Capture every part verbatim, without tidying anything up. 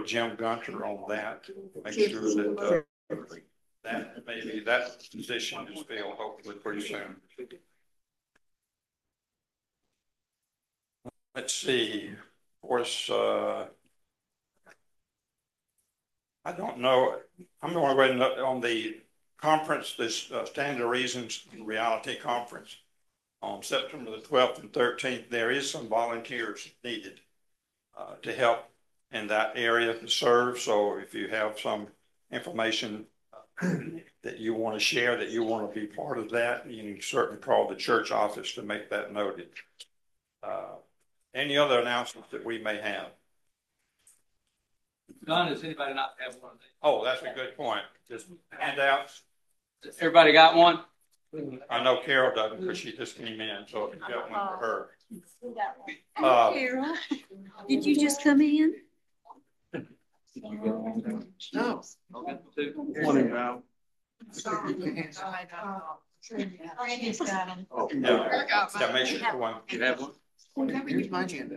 with Jim Gunter on that. Make sure that uh, that maybe that position is filled hopefully pretty soon. Let's see. Of course, uh, I don't know. I'm going to go ahead and look on the conference, this uh, Stand to Reasons Reality Conference on September the twelfth and thirteenth. There is some volunteers needed uh, to help in that area to serve. So if you have some information that you want to share, that you want to be part of that, you can certainly call the church office to make that noted. Uh, any other announcements that we may have? Don, does anybody not have one of these? Oh, that's a good point. Just handouts. Everybody got one? I know Carol doesn't because she just came in, so if you got one for her. Uh, Carol, did you just come in? No. Morning, Val. Randy's got them. Oh, yeah. Yeah, make sure you one. You have one? Here's my agenda.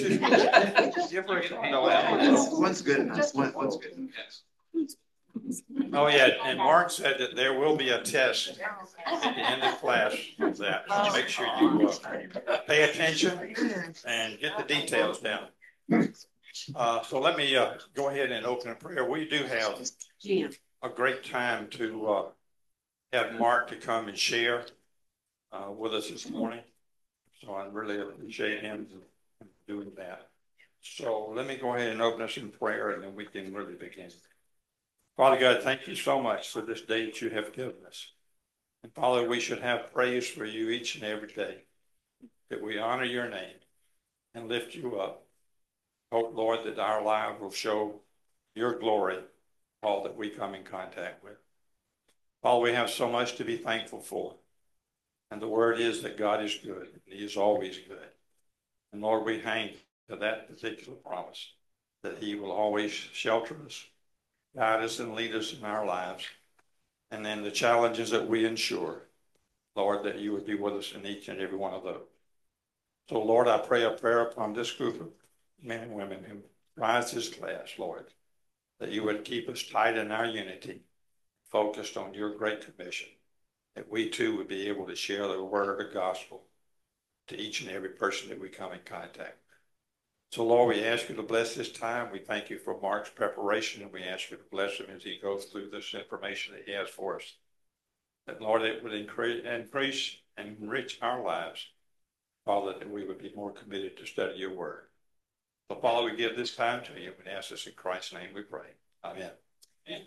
No, One's good enough. One, one's good. Yes. oh, yeah. And Mark said that there will be a test at the end of class of that. So make sure you uh, pay attention and get the details down. Uh, so let me uh, go ahead and open a prayer. We do have a great time to uh, have Mark to come and share uh, with us this morning. So I really appreciate him doing that. So let me go ahead and open us in prayer and then we can really begin. Father God, thank you so much for this day that you have given us. And Father, we should have praise for you each and every day, that we honor your name and lift you up. Hope, Lord, that our lives will show your glory, all that we come in contact with. Father, we have so much to be thankful for. And the word is that God is good, and he is always good. And Lord, we hang to that particular promise, that he will always shelter us, guide us, and lead us in our lives. And then the challenges that we ensure, Lord, that you would be with us in each and every one of those. So, Lord, I pray a prayer upon this group of men and women who rise this class, Lord, that you would keep us tight in our unity, focused on your great commission, that we too would be able to share the word of the gospel to each and every person that we come in contact with. So, Lord, we ask you to bless this time. We thank you for Mark's preparation, and we ask you to bless him as he goes through this information that he has for us. That, Lord, it would increase, increase and enrich our lives, Father, that we would be more committed to study your word. So, Father, we give this time to you and ask this in Christ's name we pray. Amen. Amen.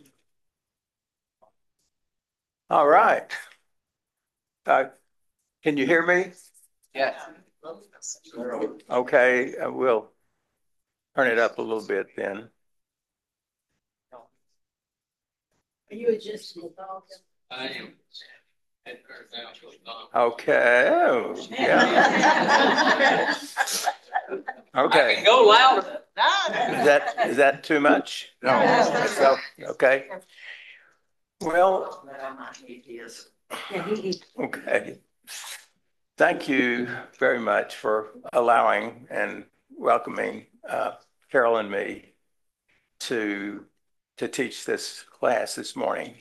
All right. Uh, can you hear me? Yes. Okay, uh, we'll turn it up a little bit then. Are you adjusting the dog? I am. Okay. Oh, yeah. Okay. I can go louder. Is that is that too much? No. So, okay. Well, okay. Thank you very much for allowing and welcoming uh, Carol and me to to teach this class this morning.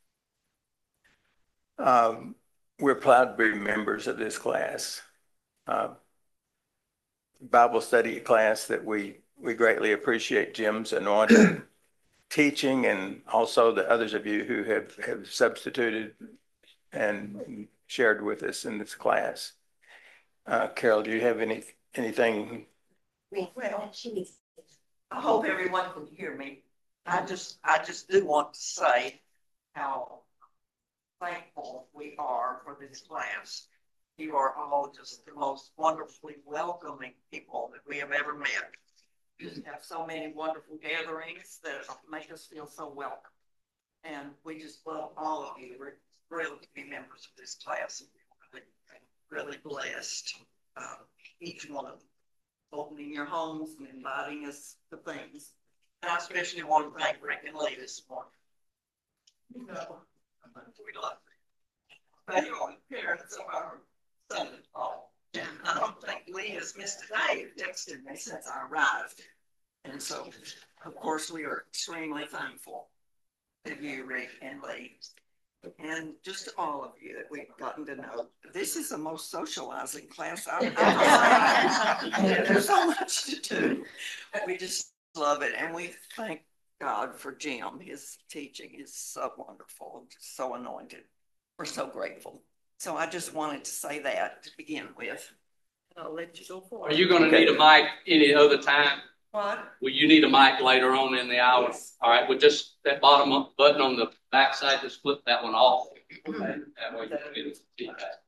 Um, we're proud to be members of this class, uh, Bible study class that we we greatly appreciate Jim's anointed teaching, and also the others of you who have, have substituted and shared with us in this class. Uh, Carol, do you have any anything? Well, I hope everyone can hear me. I just, I just do want to say how thankful we are for this class. You are all just the most wonderfully welcoming people that we have ever met. You have so many wonderful gatherings that make us feel so welcome. And we just love all of you. We're thrilled to be members of this class. Really, really blessed. Uh, each one of them opening your homes and inviting us to things. And I especially want to thank Rick and Lee this morning. You know, we love them. They are the parents of our son-in-law. And I don't think Lee has missed a day. He texted me since I arrived. And so of course, we are extremely thankful to you, Rick and Lee, and just all of you that we've gotten to know. This is the most socializing class I've ever had. There's so much to do. We just love it, and we thank God for Jim. His teaching is so wonderful, so anointed. We're so grateful. So I just wanted to say that to begin with. I'll let you go forward. Are you going to need a mic any other time? What? Will you need a mic later on in the hour? All right, with just that bottom up button on the back side, just flip that one off. Okay, that way you can get it feedback.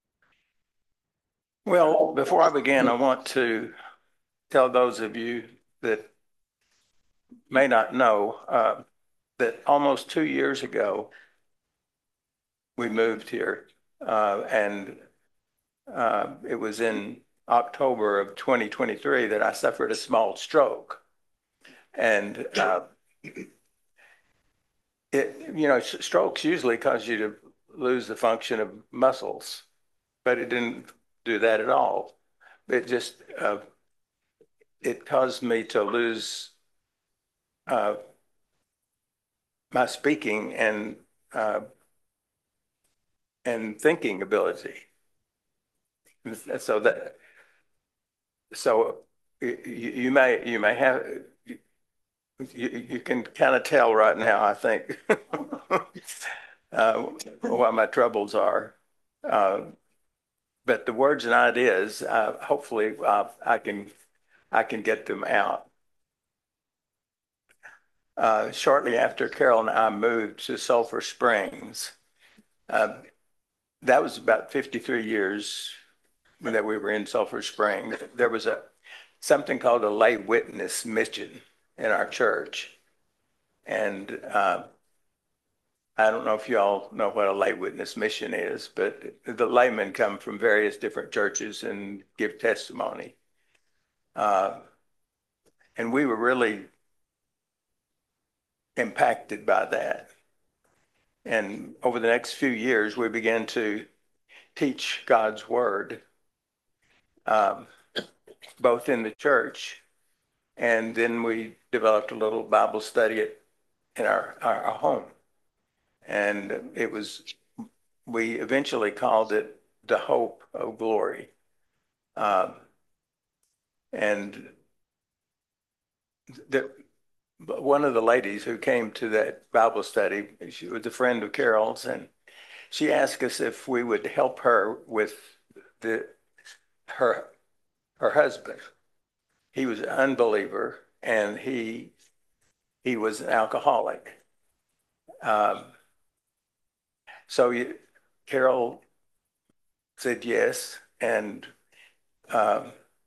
Well, before I begin, I want to tell those of you that may not know uh, that almost two years ago, we moved here, uh, and uh, it was in October of twenty twenty-three that I suffered a small stroke. And uh, it, you know, strokes usually cause you to lose the function of muscles, but it didn't do that at all. It just, uh, it caused me to lose uh, my speaking and uh, and thinking ability. So that, so you, you may you may have you, you can kind of tell right now, I think, uh, what my troubles are. Uh, but the words and ideas, uh, hopefully, uh, I can I can get them out. Uh, shortly after Carol and I moved to Sulphur Springs, uh, that was about fifty-three years that we were in Sulphur Springs. There was a something called a lay witness mission in our church. And uh, I don't know if you all know what a lay witness mission is, but the laymen come from various different churches and give testimony. Uh, and we were really impacted by that. And over the next few years, we began to teach God's word, um, both in the church, and then we developed a little Bible study at, in our, our, our home. And it was, we eventually called it The Hope of Glory. Um, and the, one of the ladies who came to that Bible study, she was a friend of Carol's, and she asked us if we would help her with the her her husband. He was an unbeliever, and he he was an alcoholic. Um, so you, Carol said yes, and um,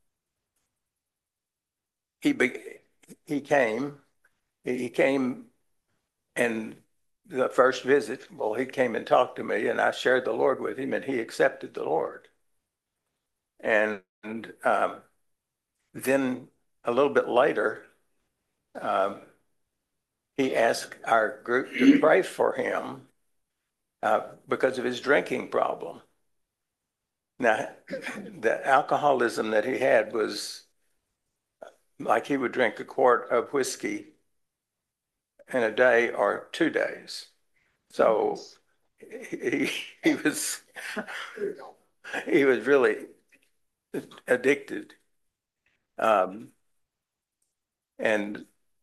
he be, he came. He came, and the first visit, well, he came and talked to me, and I shared the Lord with him, and he accepted the Lord. And um, then a little bit later, um, he asked our group to pray for him uh, because of his drinking problem. Now, the alcoholism that he had was like he would drink a quart of whiskey in a day or two days. So he, he was he was really addicted. Um, and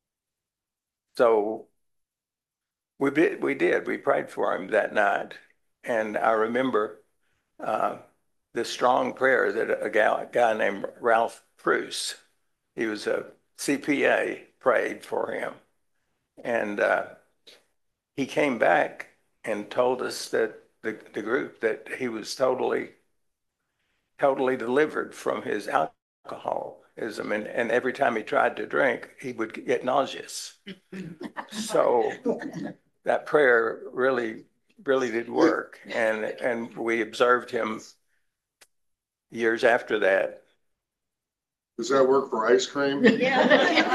so we did, we did, we prayed for him that night. And I remember uh, the strong prayer that a guy, a guy named Ralph Preuss, he was a C P A, prayed for him. And uh, he came back and told us that the, the group that he was totally, totally delivered from his alcoholism. And, and every time he tried to drink, he would get nauseous. So that prayer really, really did work. And, and we observed him years after that. Does that work for ice cream? Yeah.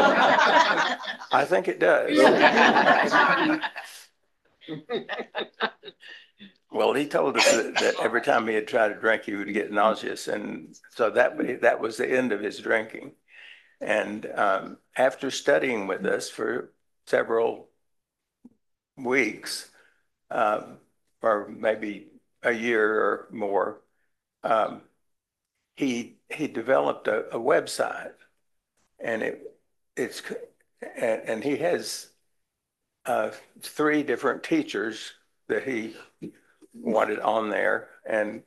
I think it does. Well, he told us that, that every time he had tried to drink, he would get nauseous. And so that, that was the end of his drinking. And um, after studying with us for several weeks, um, or maybe a year or more, um, he he developed a, a website, and it it's and, and he has uh, three different teachers that he wanted on there, and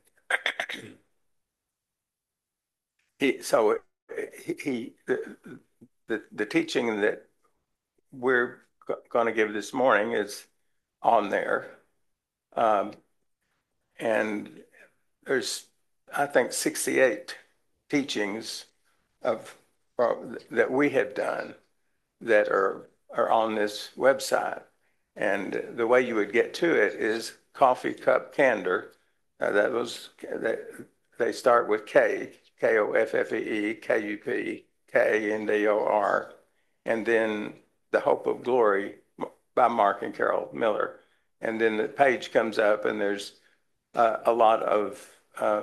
he so he, he the, the the teaching that we're going to give this morning is on there, um, and there's I think sixty-eight teachings of uh, that we have done that are are on this website. And the way you would get to it is Coffee Cup Candor. Uh, that was that they start with K, K O F F E E, K U P, K N D O R, and then The Hope of Glory by Mark and Carol Miller. And then the page comes up, and there's uh, a lot of uh,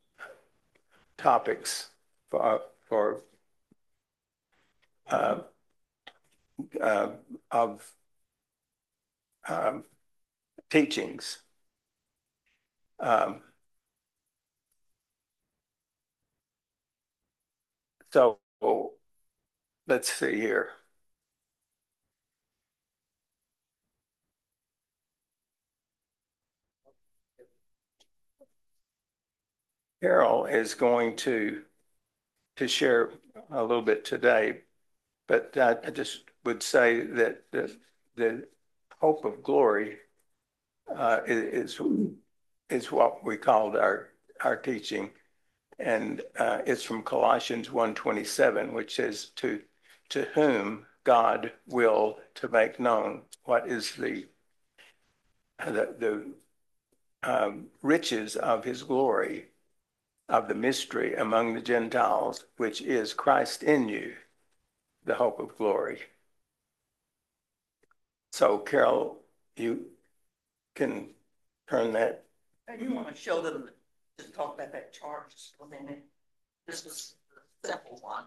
topics for, for uh, uh, of um, teachings. Um, so let's see here. Carol is going to to share a little bit today, but I, I just would say that the, the hope of glory uh, is is what we called our our teaching, and uh, it's from Colossians one twenty-seven, which says to to whom God will to make known what is the the, the um, riches of his glory, of the mystery among the Gentiles, which is Christ in you, the hope of glory. So, Carol, you can turn that. And you want to show them, just talk about that chart just for a minute. This was the simple one.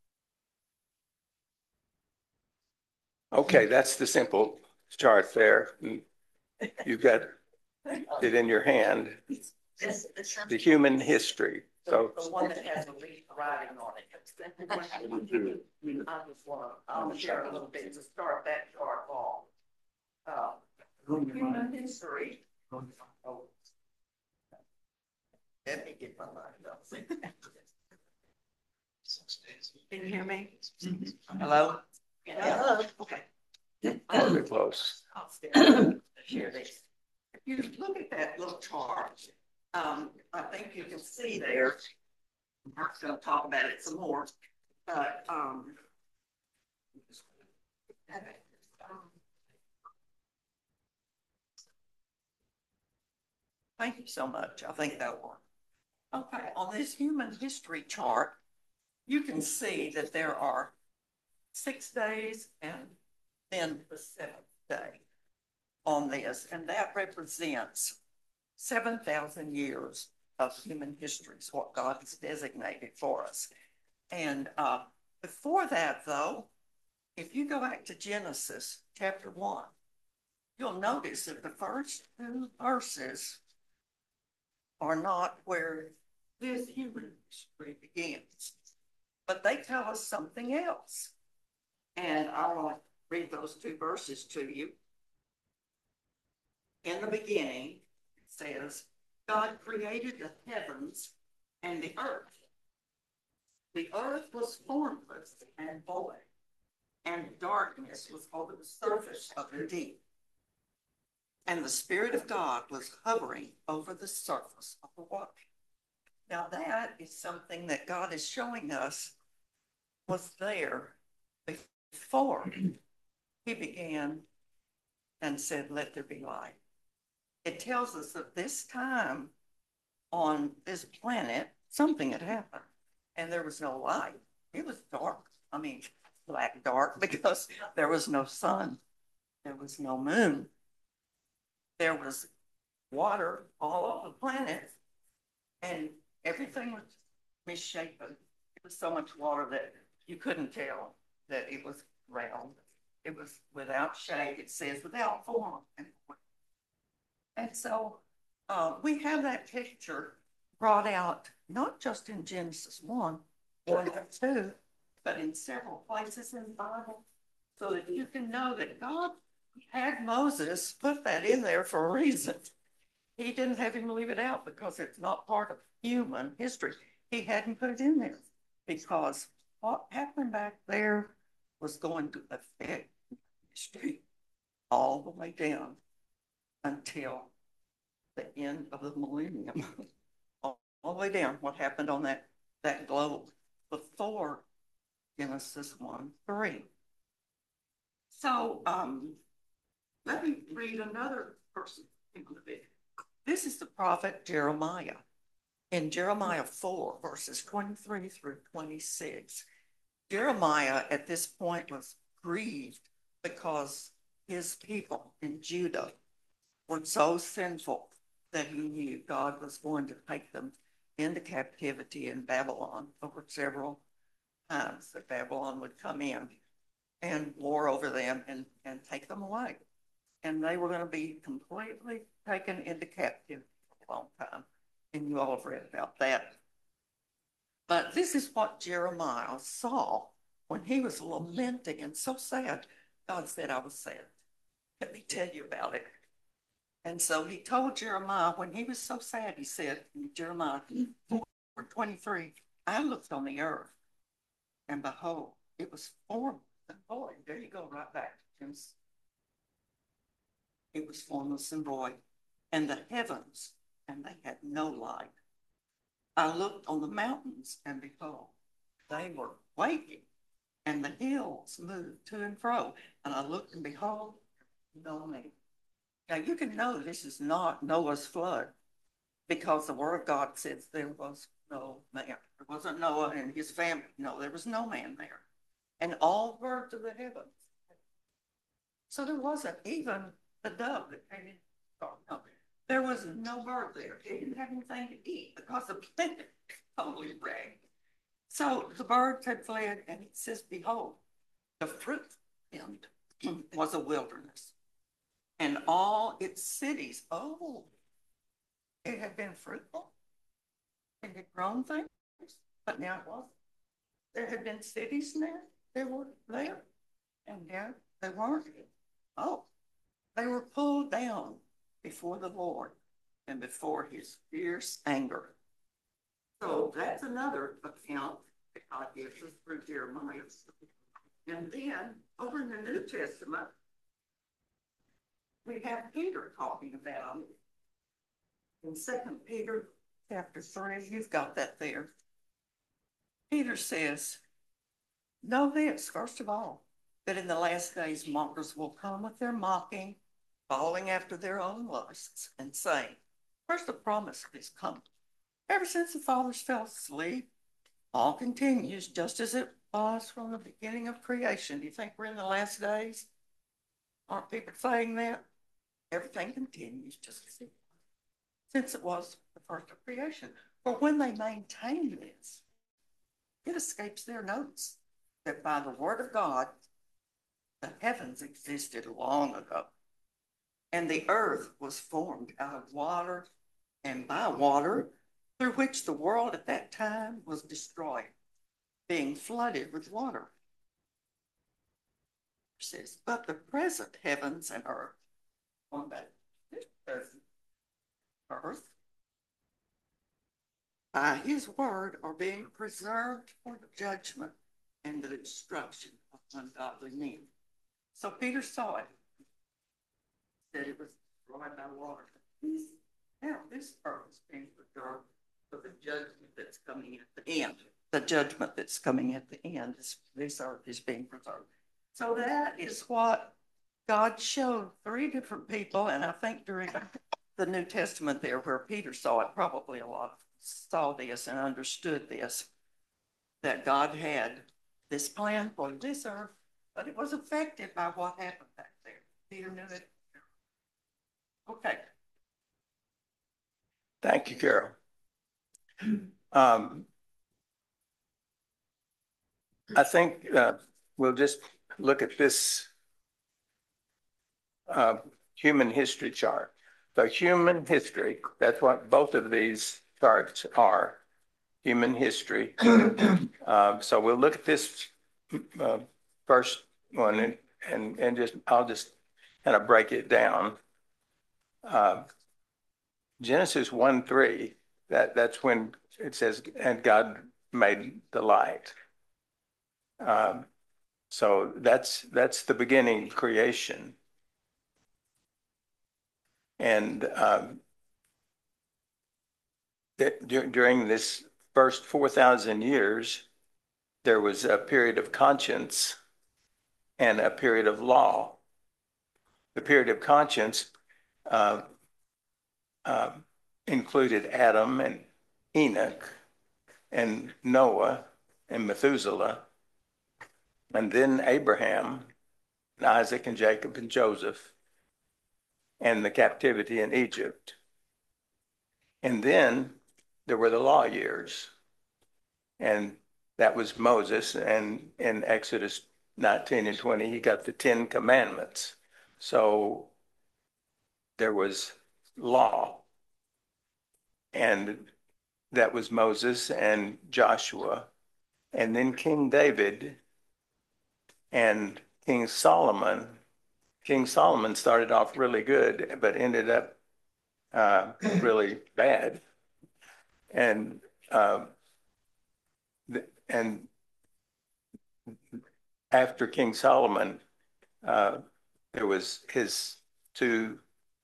Okay, that's the simple chart there. You've got it in your hand. This, this, The human history. So the one that has the leaf writing on it. I just want to, I'll share a little bit to start that chart off. Uh, human history. Oh. Let me get my mind up. Can you hear me? Mm-hmm. Hello? Hello? Okay. very close. I'll share this. If you look at that little chart, um, I think you can see there, Mark's going to talk about it some more, but um, thank you so much. I think that worked. Okay, on this human history chart, you can see that there are six days and then the seventh day on this, and that represents seven thousand years of human history is what God has designated for us. And uh, before that, though, if you go back to Genesis chapter one, you'll notice that the first two verses are not where this human history begins, but they tell us something else. And I want to read those two verses to you. In the beginning, it says, God created the heavens and the earth. The earth was formless and void, and darkness was over the surface of the deep. And the Spirit of God was hovering over the surface of the water. Now that is something that God is showing us was there before he began and said, let there be light. It tells us that this time on this planet, something had happened and there was no light. It was dark. I mean, black dark, because there was no sun. There was no moon. There was water all over the planet, and everything was misshapen. It was so much water that you couldn't tell that it was round. It was without shade. It says without form. And so uh, we have that picture brought out, not just in Genesis one, one or two, but in several places in the Bible, so that you can know that God had Moses put that in there for a reason. He didn't have him leave it out because it's not part of human history. He hadn't put it in there because what happened back there was going to affect history all the way down until the end of the millennium. all, all the way down, what happened on that, that globe before Genesis one three. So um, let me read another person in the bit. This is the prophet Jeremiah. In Jeremiah four, verses twenty-three through twenty-six, Jeremiah at this point was grieved because his people in Judah were so sinful that he knew God was going to take them into captivity in Babylon over several times, that Babylon would come in and war over them and, and take them away. And they were going to be completely taken into captivity for a long time. And you all have read about that. But this is what Jeremiah saw when he was lamenting and so sad. God said, I was sad. Let me tell you about it. And so he told Jeremiah, when he was so sad, he said in Jeremiah four twenty-three, I looked on the earth, and behold, it was formed. Void. There you go, right back to Genesis. It was formless and void, and the heavens, and they had no light. I looked on the mountains, and behold, they were quaking, and the hills moved to and fro. And I looked, and behold, no man. Now you can know this is not Noah's flood, because the word of God says there was no man. There wasn't Noah and his family. No, there was no man there. And all birds of the heavens. So there wasn't even the dove that came in. Oh, no. There was no bird there. It didn't have anything to eat because the planet totally wrecked. So the birds had fled, and it says, behold, the fruit field was a wilderness, and all its cities, oh, it had been fruitful, it had grown things, but now it wasn't. There had been cities there, they were there, and now they weren't. Oh, they were pulled down before the Lord and before his fierce anger. So that's another account that God gives us through Jeremiah. And then over in the New Testament, we have Peter talking about it. In Second Peter chapter three, you've got that there. Peter says, know this, first of all, that in the last days mockers will come with their mocking, following after their own lusts, and saying, where's the promise of his coming? Ever since the fathers fell asleep, all continues just as it was from the beginning of creation. Do you think we're in the last days? Aren't people saying that? Everything continues just as it was, since it was the first of creation. For when they maintain this, it escapes their notice that by the word of God, the heavens existed long ago, and the earth was formed out of water and by water, through which the world at that time was destroyed, being flooded with water. It says, but the present heavens and earth, on that present earth, by his word are being preserved for the judgment and the destruction of ungodly men. So Peter saw it, that it was destroyed by water. Now this earth is being preserved for the judgment that's coming at the end. The judgment that's coming at the end is this earth is being preserved. So that is what God showed three different people, and I think during the New Testament there, where Peter saw it, probably a lot saw this and understood this, that God had this plan for this earth, but it was affected by what happened back there. Peter knew it. Okay. Thank you, Carol. Um, I think uh, we'll just look at this uh, human history chart. So human history, that's what both of these charts are, human history. Uh, so we'll look at this uh, first one and, and, and just, I'll just kind of break it down. Uh, Genesis one three, that, that's when it says, and God made the light. Um, so that's that's the beginning of creation. And um, that during this first four thousand years, there was a period of conscience and a period of law. The period of conscience uh, uh, included Adam and Enoch and Noah and Methuselah, and then Abraham and Isaac and Jacob and Joseph, and the captivity in Egypt. And then there were the law years, and that was Moses, and in Exodus nineteen and twenty, he got the Ten Commandments. So there was law, and that was Moses and Joshua, and then King David and King Solomon. King Solomon started off really good, but ended up uh, really bad. And uh, and after King Solomon, uh, there was his two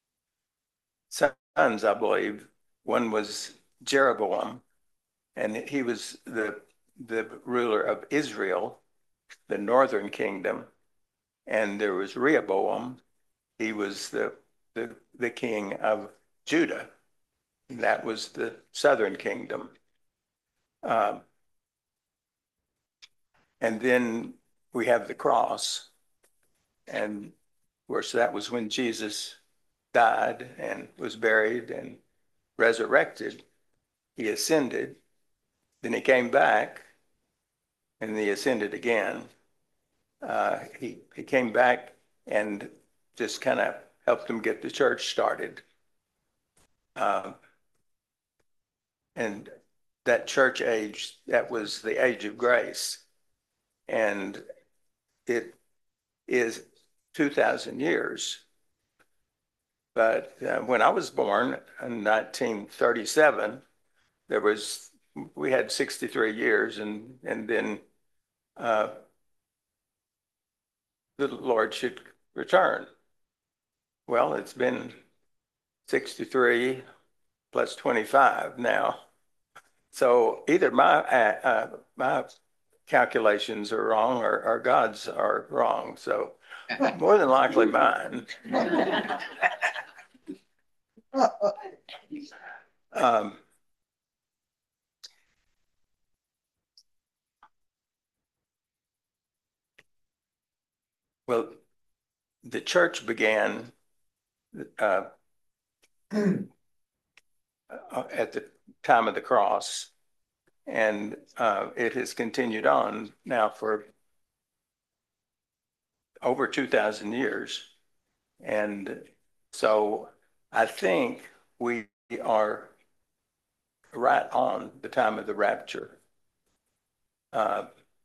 sons, I believe. One was Jeroboam, and he was the the ruler of Israel, the northern kingdom. And there was Rehoboam. He was the the, the king of Judah. And that was the southern kingdom. Um, and then we have the cross. And of course, that was when Jesus died and was buried and resurrected. He ascended. Then he came back and he ascended again. Uh, he, he came back and just kind of helped them get the church started. Uh, and that church age, that was the age of grace. And it is two thousand years. But uh, when I was born in nineteen thirty-seven, there was, we had sixty-three years, and, and then uh, the Lord should return. Well, it's been sixty-three plus twenty-five now. So either my uh, uh, my calculations are wrong, or, or God's are wrong. So more than likely mine. Um, well, the church began uh, at the time of the cross, and uh, it has continued on now for over two thousand years. And so I think we are right on the time of the rapture. Uh,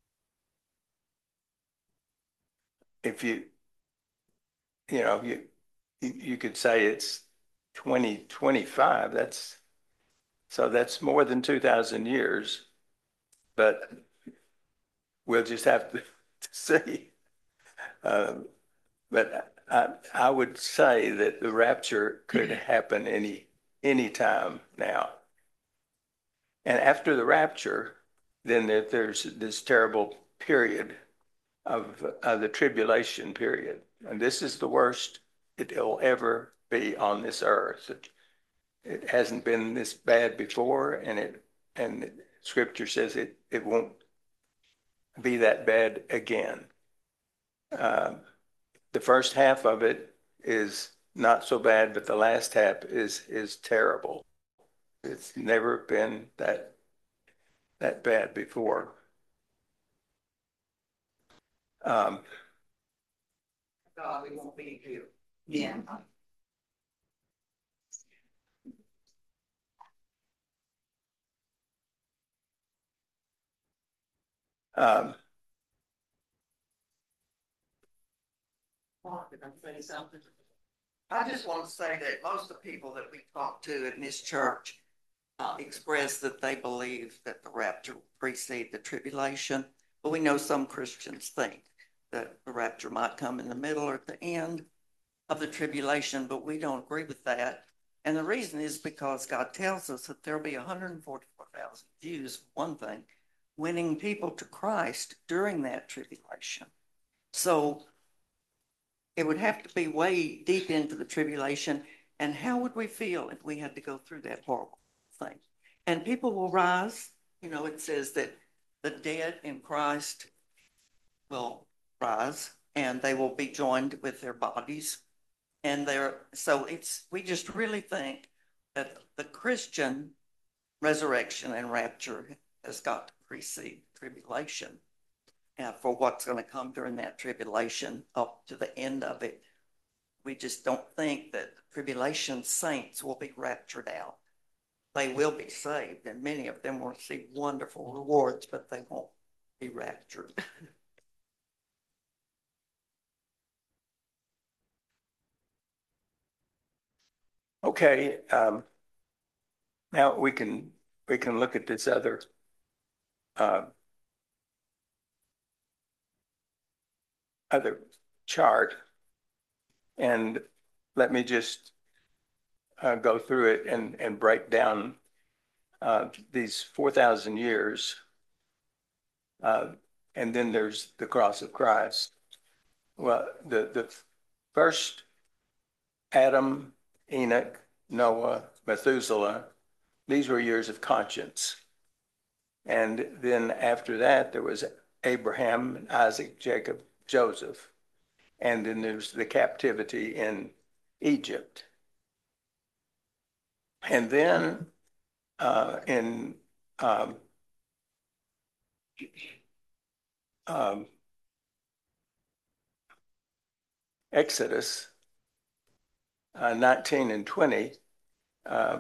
if you, you know, you, you could say it's twenty twenty-five, that's, so that's more than two thousand years, but we'll just have to, to see. Uh, but I, I would say that the rapture could happen any, any time now. And after the rapture, then there, there's this terrible period of uh, the tribulation period. And this is the worst it'll ever be on this earth. It, it hasn't been this bad before, and it and Scripture says it, it won't be that bad again. Uh, the first half of it is not so bad, but the last half is is terrible. It's never been that that bad before. Um, God, we won't be here. Yeah. um, Mark, did I say something? I just want to say that most of the people that we talk to in this church uh, express that they believe that the rapture will precede the tribulation. But we know some Christians think that the rapture might come in the middle or at the end of the tribulation, but we don't agree with that. And the reason is because God tells us that there'll be one hundred forty-four thousand Jews, one thing, winning people to Christ during that tribulation. So it would have to be way deep into the tribulation. And how would we feel if we had to go through that horrible thing? And people will rise. You know, it says that the dead in Christ will rise and they will be joined with their bodies. And they're, so it's, we just really think that the Christian resurrection and rapture has got to precede tribulation. And for what's going to come during that tribulation up to the end of it, we just don't think that tribulation saints will be raptured out. They will be saved, and many of them will receive wonderful rewards, but they won't be raptured. okay. Um, now we can we can look at this other uh, other chart, and let me just uh, go through it and and break down uh, these four thousand years, uh, and then there's the cross of Christ. Well, the the first Adam, Enoch, Noah, Methuselah, these were years of conscience. And then after that, there was Abraham, Isaac, Jacob, Joseph. And then there's the captivity in Egypt. And then uh, in um, um, Exodus uh, nineteen and twenty, uh,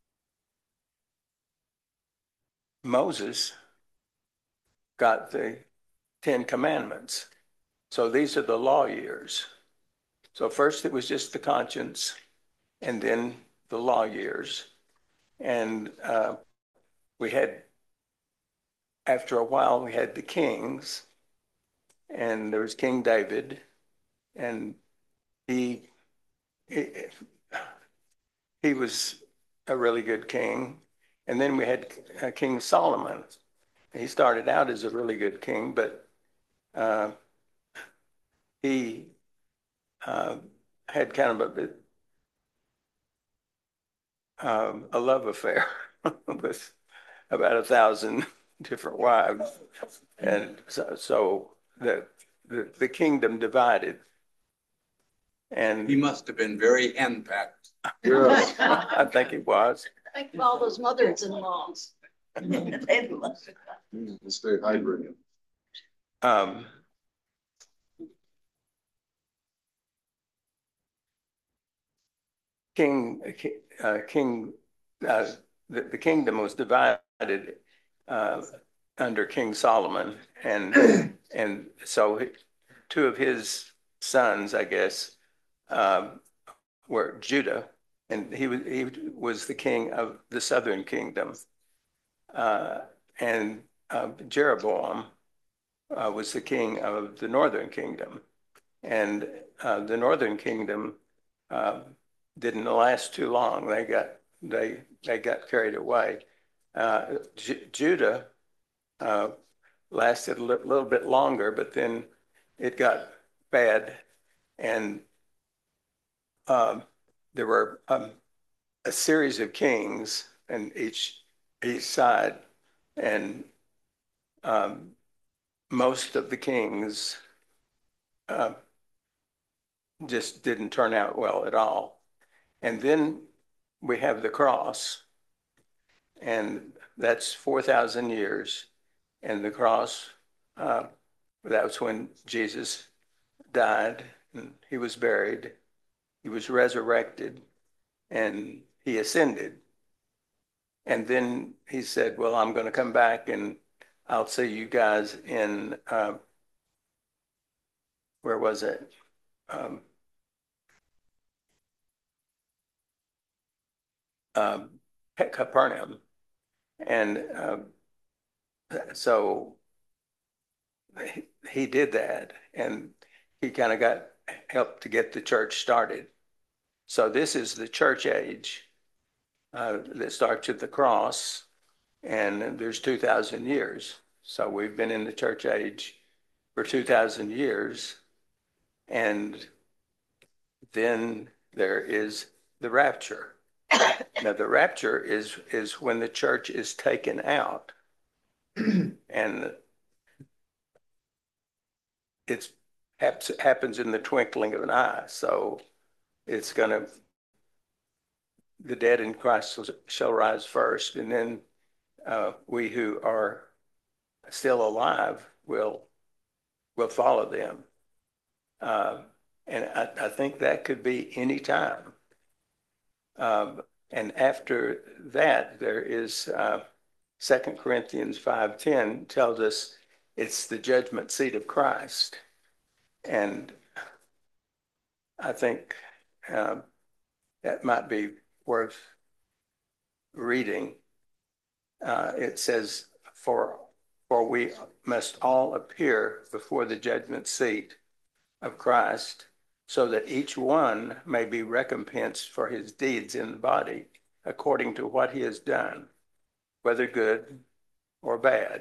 Moses got the Ten Commandments. So these are the law years. So first it was just the conscience, and then the law years. And uh, we had, after a while, we had the kings, and there was King David, and he, he, he was a really good king. And then we had uh, King Solomon. He started out as a really good king, but uh, he uh, had kind of a bit, um, a love affair with about a thousand different wives, and so, so the, the the kingdom divided. And He must have been very henpecked. Yeah. I think it was. Think of all those mothers-in-laws. Mm, Stay hydrated. Um, King, uh, King, uh, the, the kingdom was divided uh, under King Solomon, and and so two of his sons, I guess, um, were Judah, and he was he was the king of the southern kingdom, uh, and uh, Jeroboam uh, was the king of the northern kingdom, and uh, the northern kingdom uh, didn't last too long. They got they they got carried away. Uh, J- Judah uh, lasted a li- little bit longer, but then it got bad, and um, there were um, a series of kings in each each side, and um, most of the kings uh, just didn't turn out well at all. And then we have the cross, and that's four thousand years, and the cross uh, That was when Jesus died and he was buried. He was resurrected and he ascended. And then he said, well, I'm going to come back and I'll see you guys in, uh, where was it? Um, um, Capernaum. And um, so he, he did that and he kind of got helped to get the church started. So this is the church age uh, that starts at the cross, and there's two thousand years. So we've been in the church age for two thousand years, and then there is the rapture. Now the rapture is is when the church is taken out, and it's happens in the twinkling of an eye. So it's going to, the dead in Christ shall rise first, and then uh, we who are still alive will will follow them. Uh, and I, I think that could be any time. Um, and after that, there is uh, Second Corinthians five ten tells us it's the judgment seat of Christ. And I think um, that might be worth reading. Uh, it says, for, for we must all appear before the judgment seat of Christ, so that each one may be recompensed for his deeds in the body, according to what he has done, whether good or bad.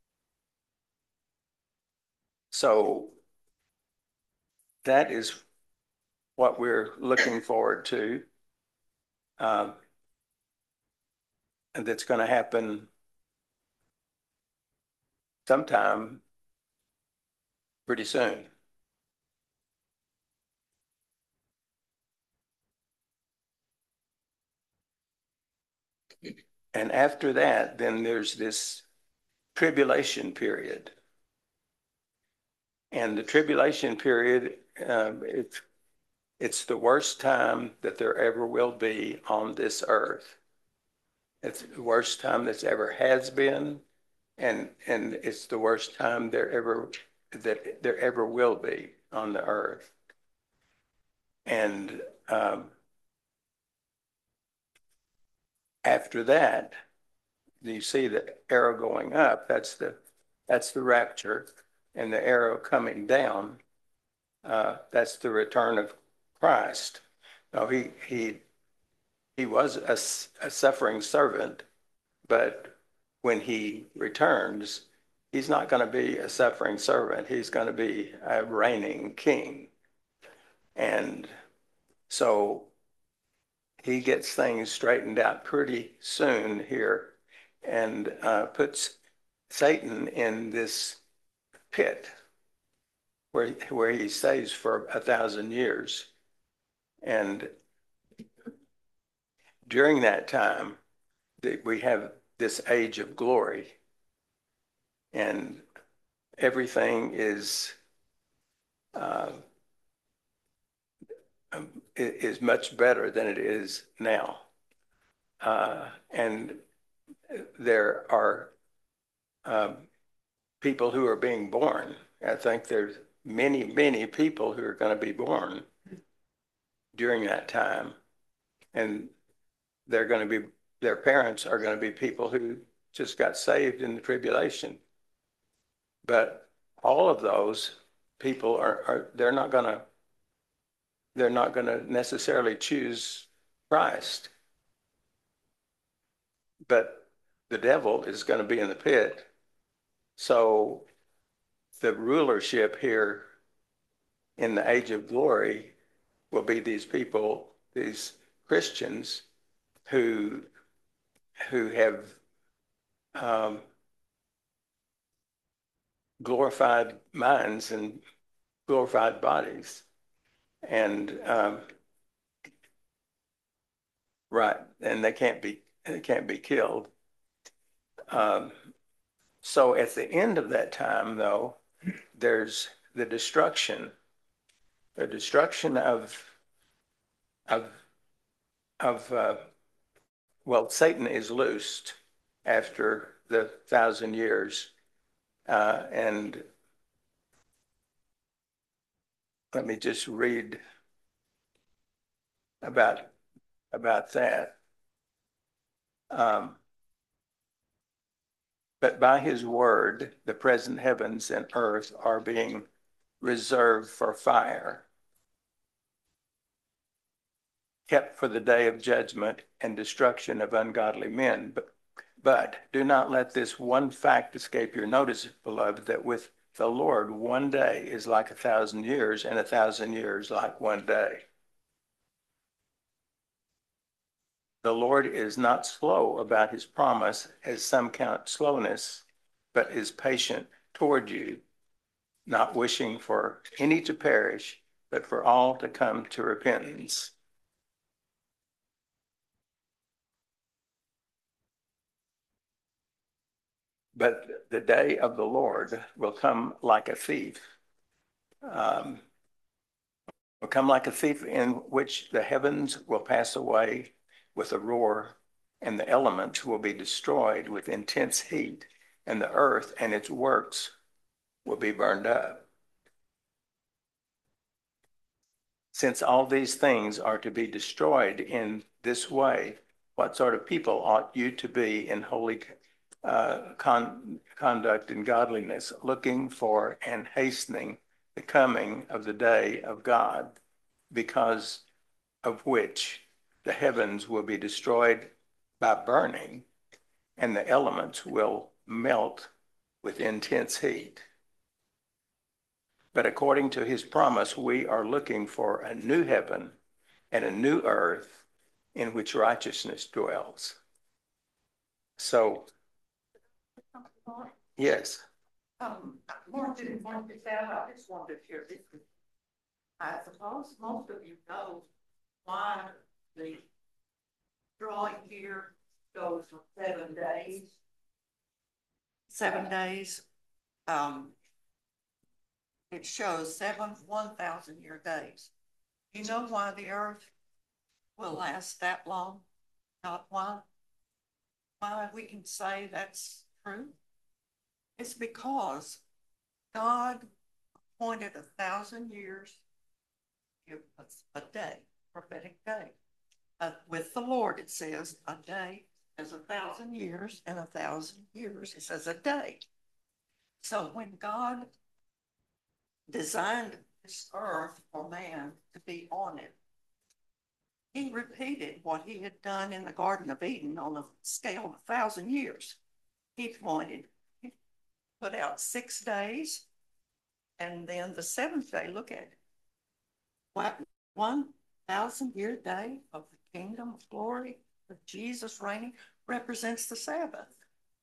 So that is what we're looking forward to. Um, and that's going to happen sometime pretty soon. And after that, then there's this tribulation period. And the tribulation period, um, it's, it's the worst time that there ever will be on this earth. It's the worst time that's ever has been, and and it's the worst time there ever that there ever will be on the earth. And um, after that, you see the arrow going up. That's the that's the rapture, and the arrow coming down. Uh, that's the return of Christ. Now he he he was a, a suffering servant, but when he returns, he's not going to be a suffering servant. He's going to be a reigning king. And so he gets things straightened out pretty soon here and uh, puts Satan in this pit where, where he stays for a thousand years. And during that time, we have this age of glory, and everything is uh, is much better than it is now. Uh, and there are um, people who are being born. I think there's many, many people who are going to be born during that time. And they're going to be, their parents are going to be people who just got saved in the tribulation. But all of those people are, are they're not going to, they're not going to necessarily choose Christ. But the devil is going to be in the pit. So the rulership here in the age of glory will be these people, these Christians who who have um, glorified minds and glorified bodies. And um, right, and they can't be they can't be killed. Um, so at the end of that time, though, there's the destruction, the destruction of, of, of, uh, well, Satan is loosed after the thousand years. Uh, and let me just read about, about that. Um, but by his word, the present heavens and earth are being reserved for fire, kept for the day of judgment and destruction of ungodly men. But, but do not let this one fact escape your notice, beloved, that with the Lord, one day is like a thousand years, and a thousand years like one day. The Lord is not slow about his promise, as some count slowness, but is patient toward you, not wishing for any to perish, but for all to come to repentance. But the day of the Lord will come like a thief. Um, will come like a thief, in which the heavens will pass away with a roar, and the elements will be destroyed with intense heat, and the earth and its works will be burned up. Since all these things are to be destroyed in this way, what sort of people ought you to be in holy uh, con conduct and godliness, looking for and hastening the coming of the day of God, because of which the heavens will be destroyed by burning, and the elements will melt with intense heat. But according to his promise, we are looking for a new heaven and a new earth in which righteousness dwells. So, yes. Um, more than one to that, I just wanted to hear this. I suppose most of you know why the drawing here goes for seven days. Seven days. Um, it shows seven one thousand year days. You know why the earth will last that long? Not why. Why we can say that's true? It's because God appointed a thousand years, a day, prophetic day. Uh, with the Lord, it says a day is a thousand years, and a thousand years, it says a day. So when God designed this earth for man to be on it, he repeated what he had done in the Garden of Eden on a scale of a thousand years. He pointed, he put out six days, and then the seventh day, look at it. What, one thousand year day of the kingdom of glory of Jesus reigning represents the Sabbath.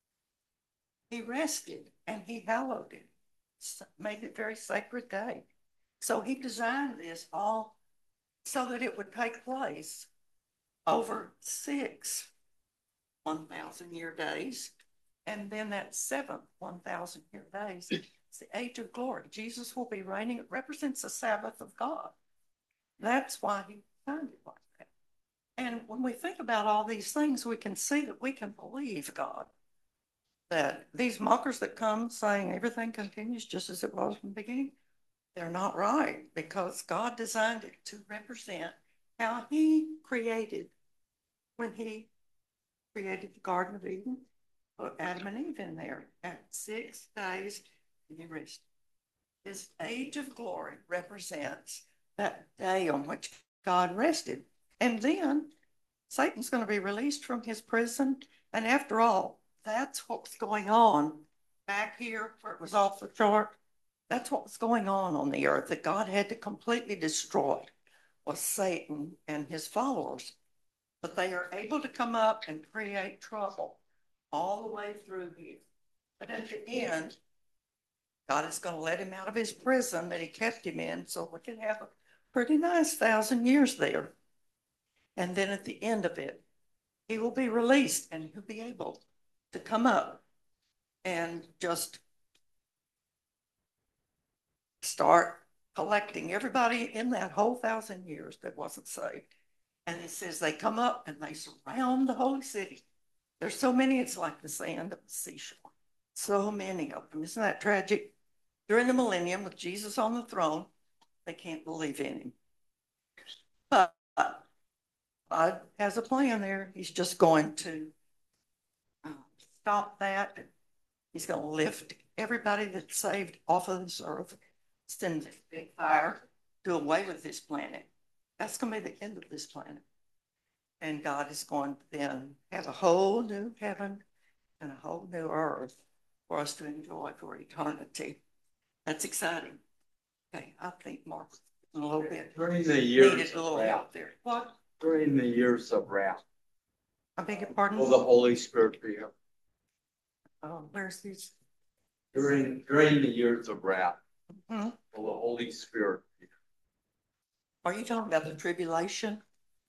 He rested and he hallowed it, made it a very sacred day. So he designed this all so that it would take place over six one thousand year days. And then that seventh one thousand year days, it's the age of glory. Jesus will be reigning. It represents the Sabbath of God. That's why he designed it like that. And when we think about all these things, we can see that we can believe God. That these mockers that come saying everything continues just as it was from the beginning, they're not right, because God designed it to represent how he created when he created the Garden of Eden, put Adam and Eve in there at six days, and he rested. This age of glory represents that day on which God rested. And then Satan's going to be released from his prison. And after all, that's what was going on back here where it was off the chart. That's what was going on on the earth that God had to completely destroy, was Satan and his followers. But they are able to come up and create trouble all the way through here. But at the end, God is going to let him out of his prison that he kept him in, so we can have a pretty nice thousand years there. And then at the end of it, he will be released and he'll be able to come up and just start collecting everybody in that whole thousand years that wasn't saved. And it says they come up and they surround the holy city. There's so many, it's like the sand of the seashore. So many of them. Isn't that tragic? During the millennium, with Jesus on the throne, they can't believe in him. But God has a plan there. He's just going to uh, stop that. He's going to lift everybody that's saved off of this earth, send a big fire, do away with this planet. That's going to be the end of this planet. And God is going to then have a whole new heaven and a whole new earth for us to enjoy for eternity. That's exciting. Okay, I think Mark a little bit During the years needed a of little wrath, help there. What? during the years of wrath, I beg your pardon? will the Holy Spirit be here? Oh, where's these? During, during the years of wrath, Hmm? will the Holy Spirit be here? Are you talking about the tribulation?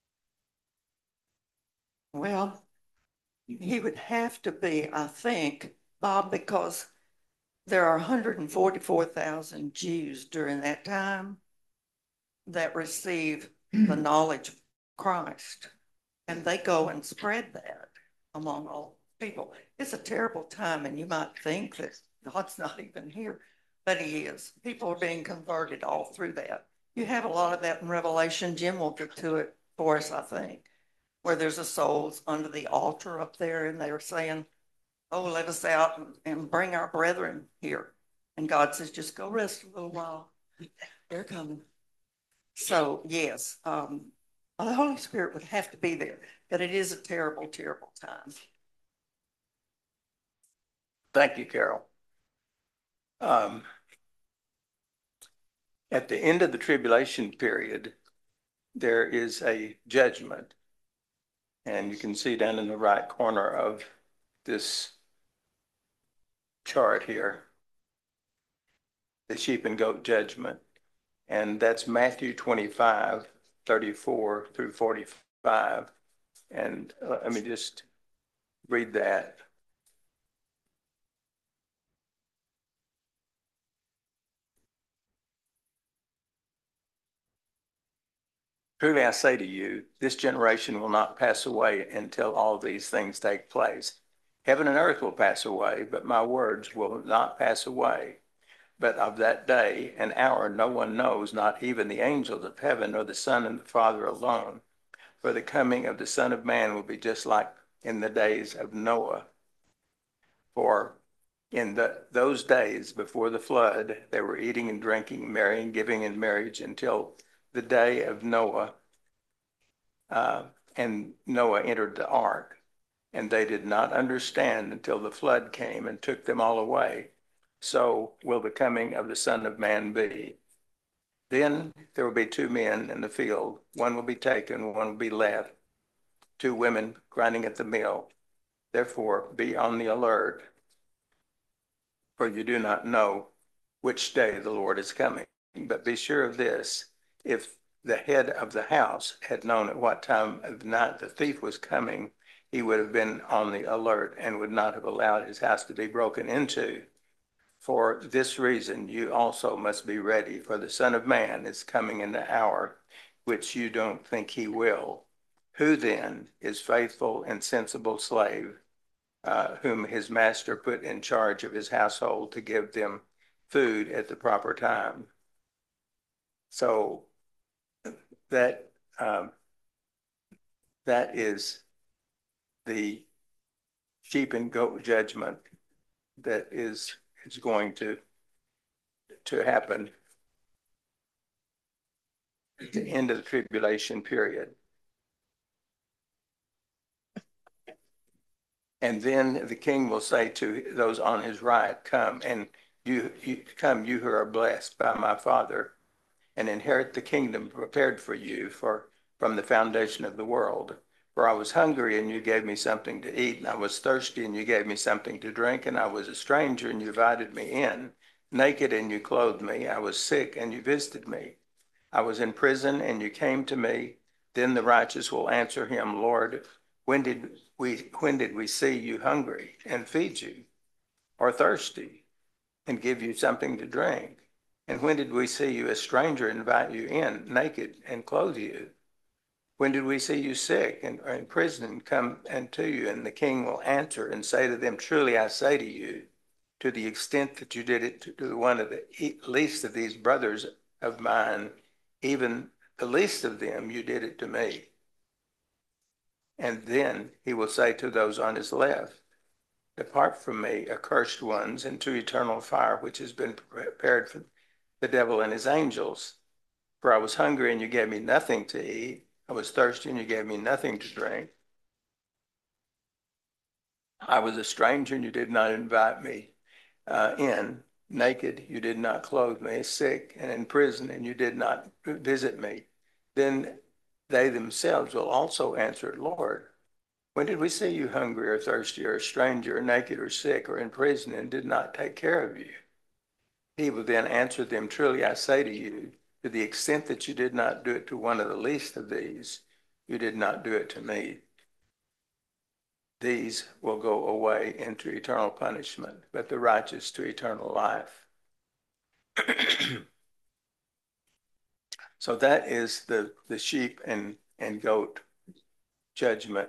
Well, he would have to be, I think, Bob, because there are one hundred forty-four thousand Jews during that time that receive the knowledge of Christ, and they go and spread that among all people. It's a terrible time, and you might think that God's not even here, but he is. People are being converted all through that. You have a lot of that in Revelation. Jim will get to it for us, I think, where there's a souls under the altar up there, and they are saying, oh, let us out and, and bring our brethren here. And God says, just go rest a little while. They're coming. So, yes, um, the Holy Spirit would have to be there, but it is a terrible, terrible time. Thank you, Carol. Um, at the end of the tribulation period, there is a judgment. And you can see down in the right corner of this chart here, the sheep and goat judgment. And that's Matthew twenty-five, thirty-four through forty-five. And uh, let me just read that. Truly I say to you, this generation will not pass away until all these things take place. Heaven and earth will pass away, but my words will not pass away. But of that day and hour no one knows, not even the angels of heaven, nor the Son and the Father alone. For the coming of the Son of Man will be just like in the days of Noah. For in the, those days before the flood, they were eating and drinking, marrying, giving in marriage until the day of Noah. Uh, and Noah entered the ark. And they did not understand until the flood came and took them all away. So will the coming of the Son of Man be. Then there will be two men in the field. One will be taken, one will be left. Two women grinding at the mill. Therefore, be on the alert, for you do not know which day the Lord is coming. But be sure of this, if the head of the house had known at what time of the night the thief was coming, he would have been on the alert and would not have allowed his house to be broken into. For this reason, you also must be ready, for the Son of Man is coming in the hour which you don't think he will. Who then is faithful and sensible slave, uh, whom his master put in charge of his household to give them food at the proper time? So that um, that is the sheep and goat judgment that is is going to to happen at the end of the tribulation period. And then the king will say to those on his right, come and you, you come, you who are blessed by my Father, and inherit the kingdom prepared for you for from the foundation of the world. For I was hungry and you gave me something to eat, and I was thirsty and you gave me something to drink, and I was a stranger and you invited me in, naked and you clothed me, I was sick and you visited me. I was in prison and you came to me. Then the righteous will answer him, Lord, when did we when did we see you hungry and feed you, or thirsty and give you something to drink? And when did we see you a stranger invite you in naked and clothe you? When did we see you sick and or in prison and come unto you? And the king will answer and say to them, truly I say to you, to the extent that you did it to one of the least of these brothers of mine, even the least of them, you did it to me. And then he will say to those on his left, depart from me, accursed ones, into eternal fire, which has been prepared for the devil and his angels. For I was hungry and you gave me nothing to eat. I was thirsty and you gave me nothing to drink. I was a stranger and you did not invite me uh, in. Naked, you did not clothe me. Sick and in prison, and you did not visit me. Then they themselves will also answer, Lord, when did we see you hungry or thirsty or a stranger or naked or sick or in prison and did not take care of you? He will then answer them, truly I say to you, to the extent that you did not do it to one of the least of these, you did not do it to me. These will go away into eternal punishment, but the righteous to eternal life. So that is the, the sheep and, and goat judgment.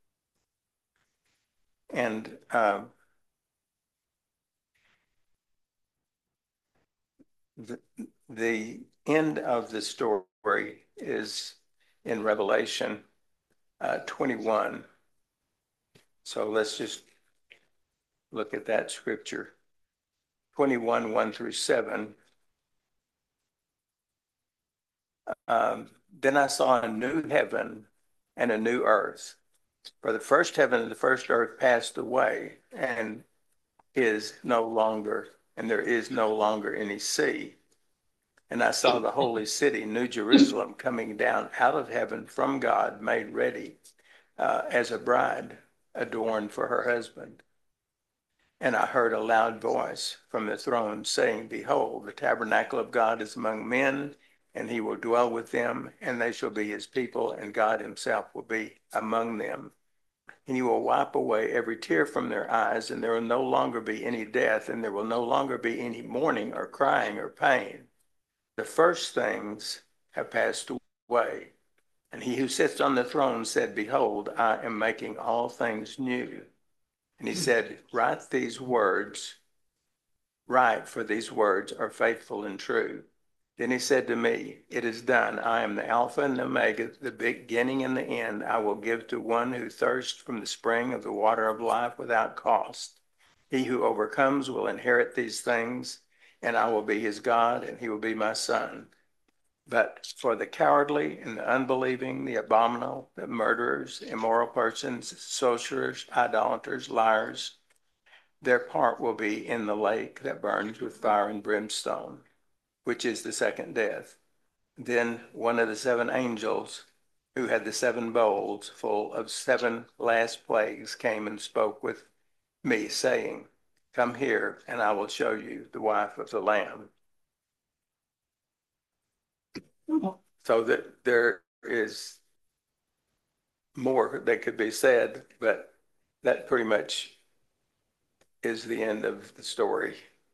And um, the, the end of the story is in Revelation uh, twenty-one. So let's just look at that scripture. twenty-one, one through seven. Um, then I saw a new heaven and a new earth. For the first heaven and the first earth passed away and is no longer, and there is no longer any sea. And I saw the holy city, New Jerusalem, coming down out of heaven from God, made ready uh, as a bride adorned for her husband. And I heard a loud voice from the throne saying, behold, the tabernacle of God is among men, and he will dwell with them, and they shall be his people, and God himself will be among them. And he will wipe away every tear from their eyes, and there will no longer be any death, and there will no longer be any mourning or crying or pain. The first things have passed away. And he who sits on the throne said, behold, I am making all things new. And he said, write these words, write, for these words are faithful and true. Then he said to me, it is done. I am the Alpha and the Omega, the beginning and the end. I will give to one who thirsts from the spring of the water of life without cost. He who overcomes will inherit these things, and I will be his God, and he will be my son. But for the cowardly and the unbelieving, the abominable, the murderers, immoral persons, sorcerers, idolaters, liars, their part will be in the lake that burns with fire and brimstone, which is the second death. Then one of the seven angels who had the seven bowls full of seven last plagues came and spoke with me, saying, come here, and I will show you the wife of the Lamb. So that there is more that could be said, but that pretty much is the end of the story.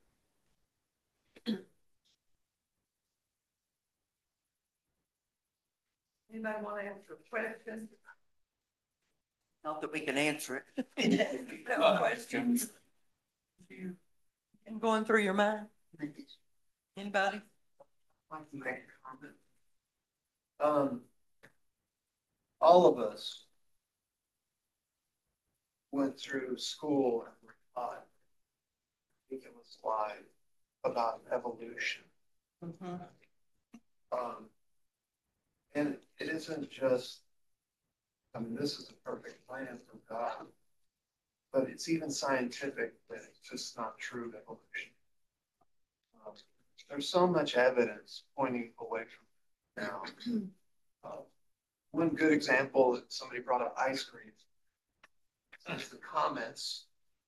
Anybody want to answer a question? Not that we can answer it. No questions? And going through your mind? Anybody? Um, all of us went through school and were taught, I think it was live, about evolution. Mm-hmm. Um, and it isn't just, I mean, this is a perfect plan from God, but it's even scientific that it's just not true evolution. Um, there's so much evidence pointing away from now. Uh, one good example that somebody brought up ice cream. As the comets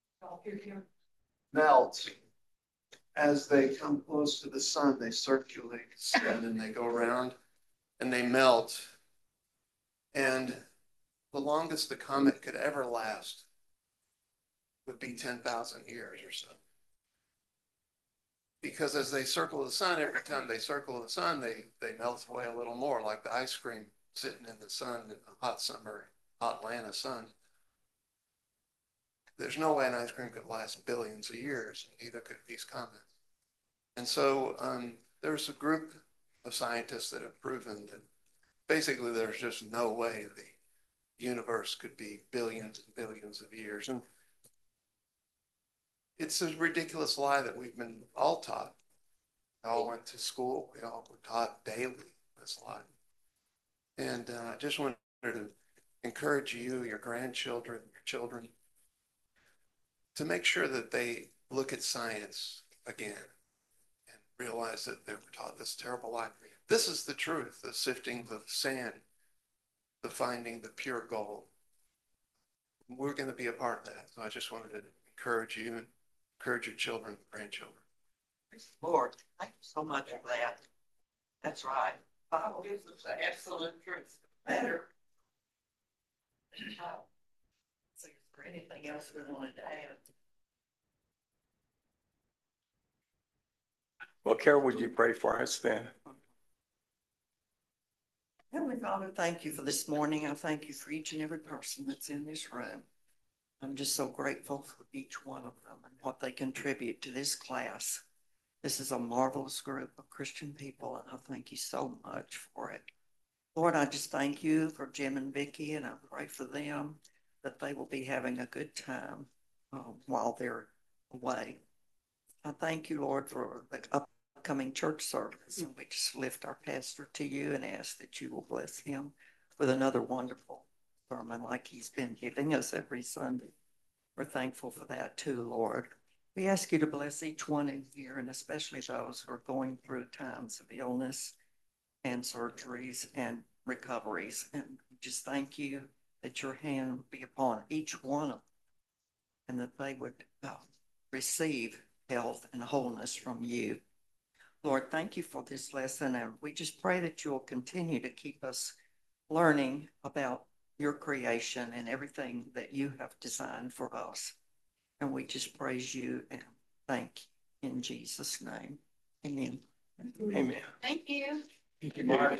melt, as they come close to the sun, they circulate and then they go around and they melt. And the longest the comet could ever last would be ten thousand years or so. because as they circle the sun, every time they circle the sun, they, they melt away a little more, like the ice cream sitting in the sun in a hot summer, hot Atlanta sun. There's no way an ice cream could last billions of years, neither could these comets. And so um, there's a group of scientists that have proven that basically there's just no way the universe could be billions and billions of years. And it's a ridiculous lie that we've been all taught. We all went to school. We all were taught daily this lie. And uh, I just wanted to encourage you, your grandchildren, your children, to make sure that they look at science again and realize that they were taught this terrible lie. This is the truth, the sifting the sand, the finding the pure gold. We're going to be a part of that. So I just wanted to encourage you and encourage your children, grandchildren. Lord, thank you so much for that. That's right. Bible gives us the absolute truth. Better. Oh. So is there anything else we wanted to add? Well, Carol, would you pray for us then? Heavenly Father, thank you for this morning. I thank you for each and every person that's in this room. I'm just so grateful for each one of them and what they contribute to this class. This is a marvelous group of Christian people, and I thank you so much for it. Lord, I just thank you for Jim and Vicki, and I pray for them that they will be having a good time um, while they're away. I thank you, Lord, for the upcoming church service. And we just lift our pastor to you and ask that you will bless him with another wonderful sermon like he's been giving us every Sunday. We're thankful for that too, Lord. We ask you to bless each one in here, and especially those who are going through times of illness and surgeries and recoveries. And we just thank you that your hand be upon each one of them and that they would uh, receive health and wholeness from you. Lord, thank you for this lesson, and we just pray that you'll continue to keep us learning about your creation and everything that you have designed for us. And we just praise you and thank you in Jesus' name. Amen. Amen. Thank you. Thank you, Mark.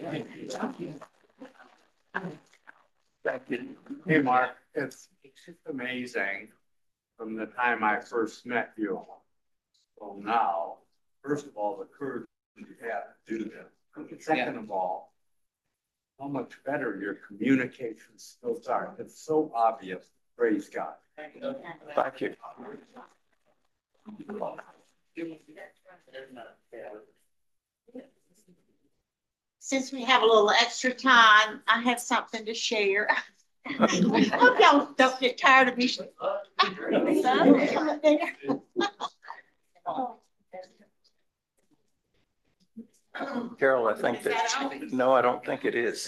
Thank you. Hey, Mark, it's it's amazing from the time I first met you till now. First of all, the courage you have to do this. Second of all, how much better your communication skills are. It's so obvious. Praise God. Thank you. Since we have a little extra time, I have something to share. I hope y'all don't get tired of me. Carol, I think that, no, I don't think it is.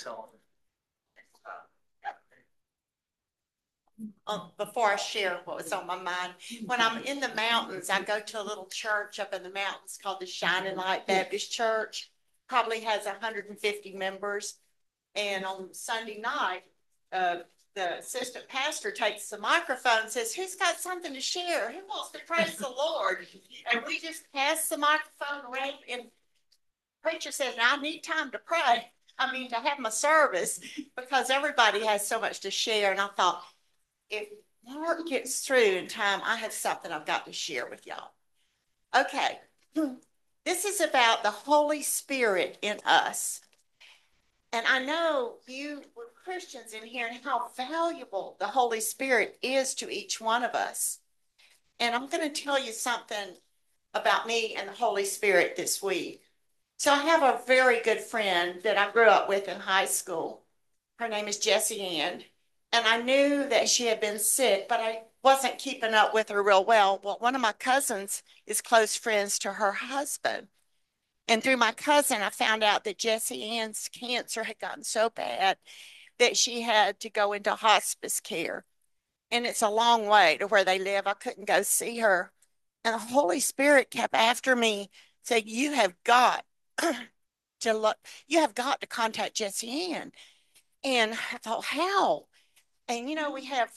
Um, before I share what was on my mind, when I'm in the mountains, I go to a little church up in the mountains called the Shining Light Baptist Church. Probably has one hundred fifty members. And on Sunday night, uh, the assistant pastor takes the microphone and says, "Who's got something to share? Who wants to praise the Lord?" And we just pass the microphone around, and preacher says, "Now I need time to pray. I mean, to have my service," because everybody has so much to share. And I thought, if Mark gets through in time, I have something I've got to share with y'all. Okay. This is about the Holy Spirit in us. And I know you were Christians in here and how valuable the Holy Spirit is to each one of us. And I'm going to tell you something about me and the Holy Spirit this week. So I have a very good friend that I grew up with in high school. Her name is Jessie Ann. And I knew that she had been sick, but I wasn't keeping up with her real well. Well, one of my cousins is close friends to her husband. And through my cousin, I found out that Jessie Ann's cancer had gotten so bad that she had to go into hospice care. And it's a long way to where they live. I couldn't go see her. And the Holy Spirit kept after me saying, "You have got to look, you have got to contact Jessie Ann." And I thought, how? And, you know, we have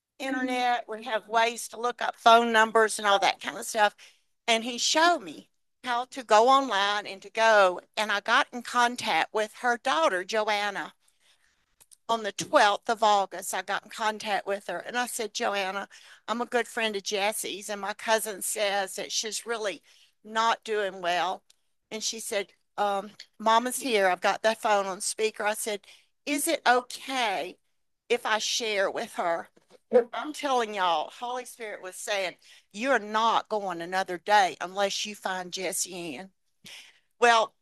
internet, we have ways to look up phone numbers and all that kind of stuff. And he showed me. how to go online and to go. And I got in contact with her daughter, Joanna. On the twelfth of August, I got in contact with her and I said, Joanna, I'm a good friend of Jesse's, and my cousin says that she's really not doing well. And she said, um, Mama's here. I've got that phone on speaker. I said, is it okay if I share with her? I'm telling y'all, Holy Spirit was saying, you're not going another day unless you find Jesse Ann. Well,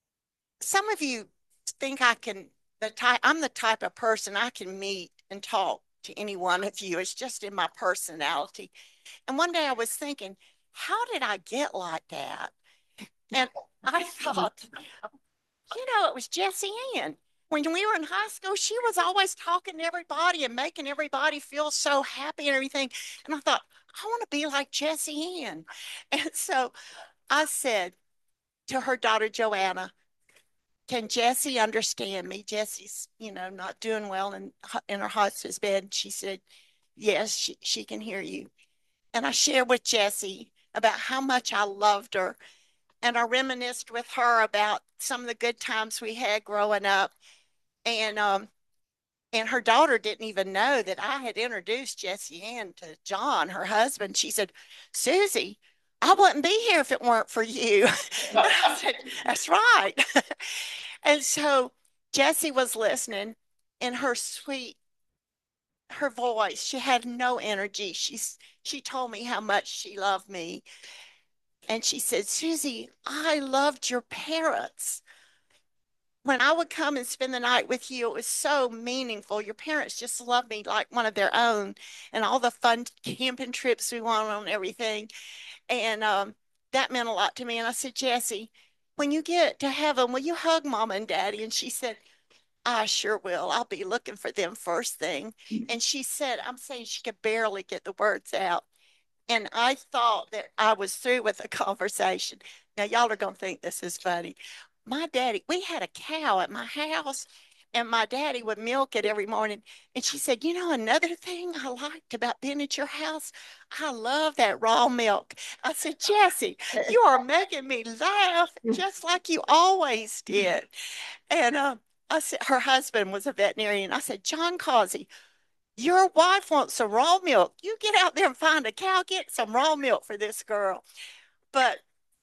some of you think I can, the type, I'm the type of person I can meet and talk to any one of you. It's just in my personality. And one day I was thinking, how did I get like that? And I thought, you know, it was Jessie Ann. When we were in high school, she was always talking to everybody and making everybody feel so happy and everything. And I thought, I want to be like Jessie Ann. And so I said to her daughter, Joanna, can Jessie understand me? Jessie's, you know, not doing well in, in her hospice bed. She said, yes, she, she can hear you. And I shared with Jessie about how much I loved her. And I reminisced with her about some of the good times we had growing up. And um, and her daughter didn't even know that I had introduced Jessie Ann to John, her husband. She said, Susie, I wouldn't be here if it weren't for you. I said, that's right. And so Jessie was listening, and her sweet, her voice, she had no energy. She's, she told me how much she loved me. And she said, Susie, I loved your parents. When I would come and spend the night with you, it was so meaningful. Your parents just loved me like one of their own, and all the fun camping trips we went on and everything. And um, that meant a lot to me. And I said, Jessie, when you get to heaven, will you hug Mama and Daddy? And she said, I sure will. I'll be looking for them first thing. And she said, I'm saying she could barely get the words out. And I thought that I was through with the conversation. Now, y'all are going to think this is funny. My daddy, we had a cow at my house, and my daddy would milk it every morning. And she said, you know, another thing I liked about being at your house, I love that raw milk. I said, Jessie, you are making me laugh just like you always did. And uh, I said, her husband was a veterinarian. I said, John Causey, your wife wants some raw milk. You get out there and find a cow, get some raw milk for this girl. But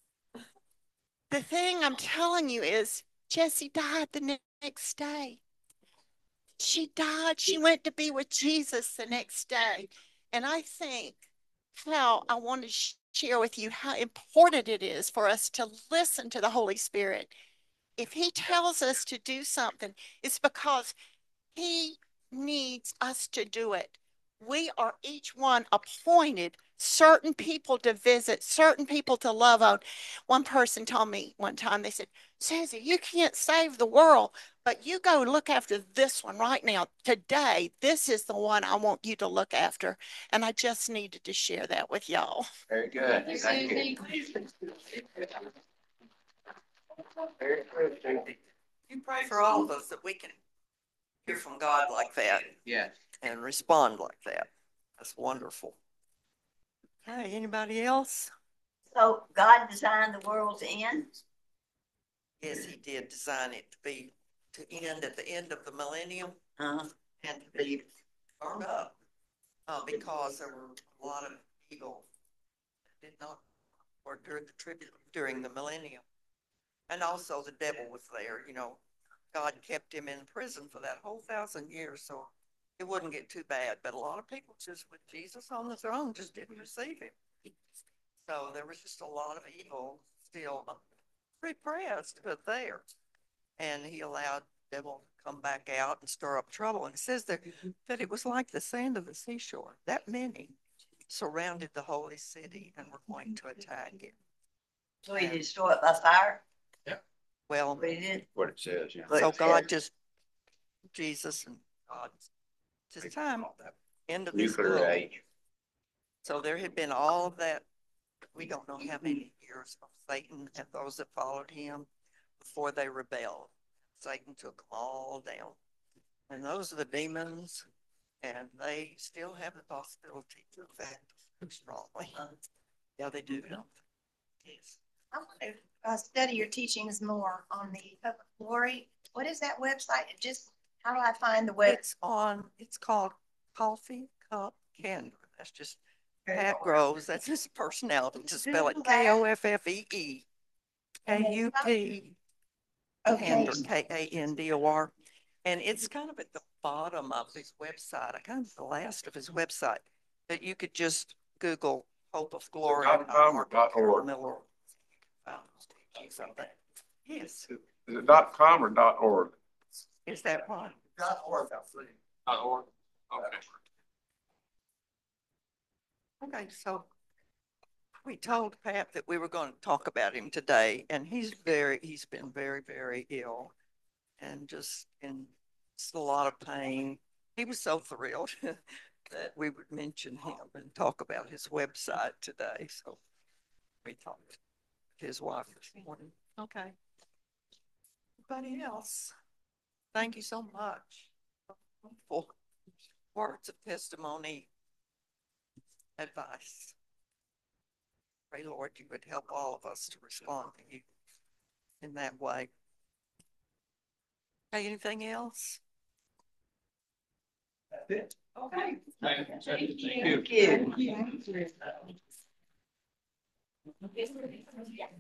the thing I'm telling you is Jessie died the ne- next day. She died. She went to be with Jesus the next day. And I think how I want to sh- share with you how important it is for us to listen to the Holy Spirit. If he tells us to do something, it's because he needs us to do it. We are each one appointed certain people to visit, certain people to love on. One person told me one time, they said, Susie, you can't save the world, but you go look after this one right now. Today, this is the one I want you to look after. And I just needed to share that with y'all. Very good. Thank you. Very good, Susie. You pray for all of us that we can hear from God like that Yes. and respond like that. That's wonderful. Okay, anybody else? So God designed the world to end? Yes, he did design it to be, to end at the end of the millennium Uh, and to be burned up. Uh, because there were a lot of evil that did not work during the tribute, during the millennium. And also the devil was there, you know. God kept him in prison for that whole thousand years, so it wouldn't get too bad. But a lot of people just with Jesus on the throne just didn't receive him. So there was just a lot of evil still repressed, but there. And he allowed the devil to come back out and stir up trouble. And it says there that it was like the sand of the seashore. That many surrounded the holy city and were going to attack it. so he destroyed it by fire? Well, But he did. What it says, yeah. so God just, Jesus and God, it's his time, end of this Nuclear world. age. So there had been all of that. We don't know how many years of Satan and those that followed him before they rebelled. Satan took them all down. And those are the demons, and they still have the possibility to affect us strongly. Yeah, they do. Yes. I want to uh, study your teachings more on the public glory. What is that website? It just, how do I find the web? It's on, it's called Coffee Cup Candor. That's just Pat Groves. That's his personality to spell it K O F F E E K U P Candor, K A N D O R. And it's kind of at the bottom of his website, I kind of the last of his website, that you could just Google Hope of Glory. Dot com or dot org? Miller. Something. Yes. Is it dot com or dot org? Is that one? Dot org. Dot org. Okay. Okay, so we told Pat that we were going to talk about him today, and he's very, he's been very, very ill and just in just a lot of pain. He was so thrilled that we would mention him and talk about his website today. So we talked to his wife this morning. Okay. Anybody else? Thank you so much for words of testimony, advice. Pray, Lord, you would help all of us to respond to you in that way. Okay, anything else? That's it. Okay. Thank you. Thank you. Thank you.